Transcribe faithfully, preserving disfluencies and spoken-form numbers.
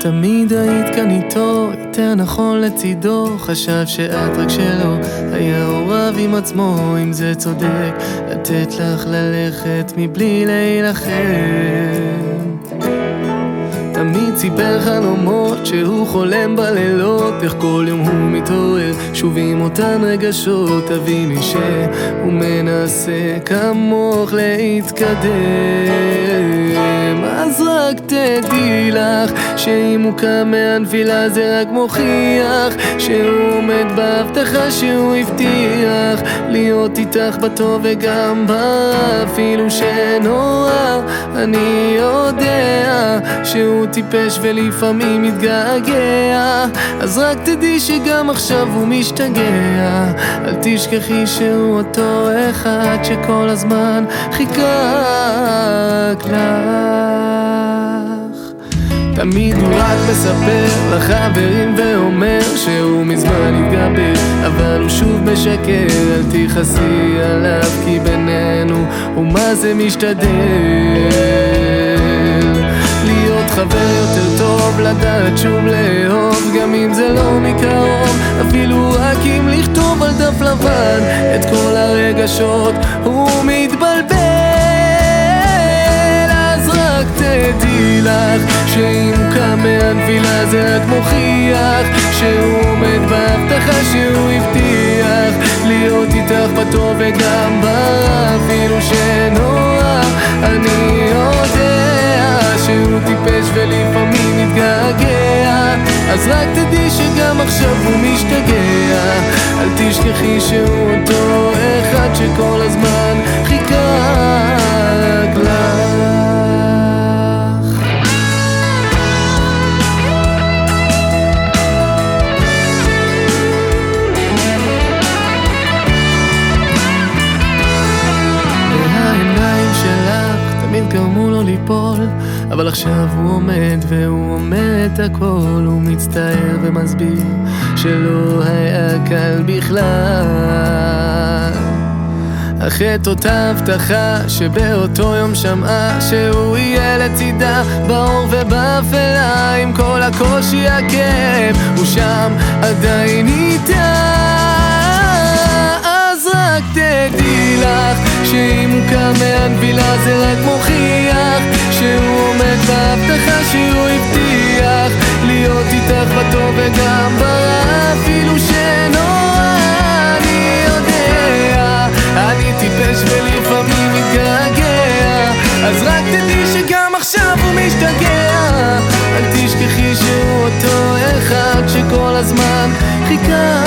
תמיד היית כאן איתו, יותר נכון לצידו. חשב שאת רק שלו, היה הוריו עם עצמו. אם זה צודק, לתת לך ללכת מבלי להילחם. תמיד סיפר חלומות שהוא חולם בלילות, איך כל יום הוא מתעורר שוב עם אותן רגשות. תביני שהוא מנסה כמוך להתקדם. אז רק תדעי לך שאם הוא קם מהנפילה זה רק מוכיח שהוא עומד בהבטחה שהוא הבטיח להיות איתך בטוב וגם ברע. אפילו שנורא אני יודע שהוא טיפש ולפעמים מתגעגע, אז רק תדעי שגם עכשיו הוא משתגע. אל תשכחי שהוא אותו אחד שכל הזמן חיכה רק לך. תמיד הוא רק מספר לחברים ואומר שהוא מזמן התגבר, אבל הוא שוב משקר. אל תכעסי עליו כי בינינו הוא מה זה משתדל להיות חבר יותר טוב, לדעת שוב לאהוב גם אם זה לא מקרוב. אפילו רק אם לכתוב על דף לבן את כל הרגשות הוא מתבלבל. אז רק תדעי לך שאם הוא קם מהנפילה זה רק מוכיח שהוא עומד בהבטחה שהוא הבטיח להיות איתך בטוב וגם ברע. אפילו שנורא אני יודע שהוא טיפש ולפעמים מתגעגע, אז רק תדעי שגם עכשיו הוא משתגע. אל תשכחי שהוא אותו אחד שכל הזמן חיכה רק לך. גרמו לו ליפול, אבל עכשיו הוא עומד והוא אומר את הכל. הוא מצטער ומסביר שלא היה קל בכלל, אך את אותה הבטחה שבאותו יום שמעה שהוא יהיה לצידה באור ובאפלה. עם כל הקושי הכאב הוא שם עדיין איתה. אז רק תדעי לך שאם הוא קם מהנפילה זה רק מוכיח שהוא עומד בהבטחה שהוא הבטיח להיות איתך בטוב וגם ברע. אפילו שנורא אני יודע אני טיפש ולפעמים מתגעגע, אז רק תדעי שגם עכשיו הוא משתגע. אל תשכחי שהוא אותו אחד שכל הזמן חיכה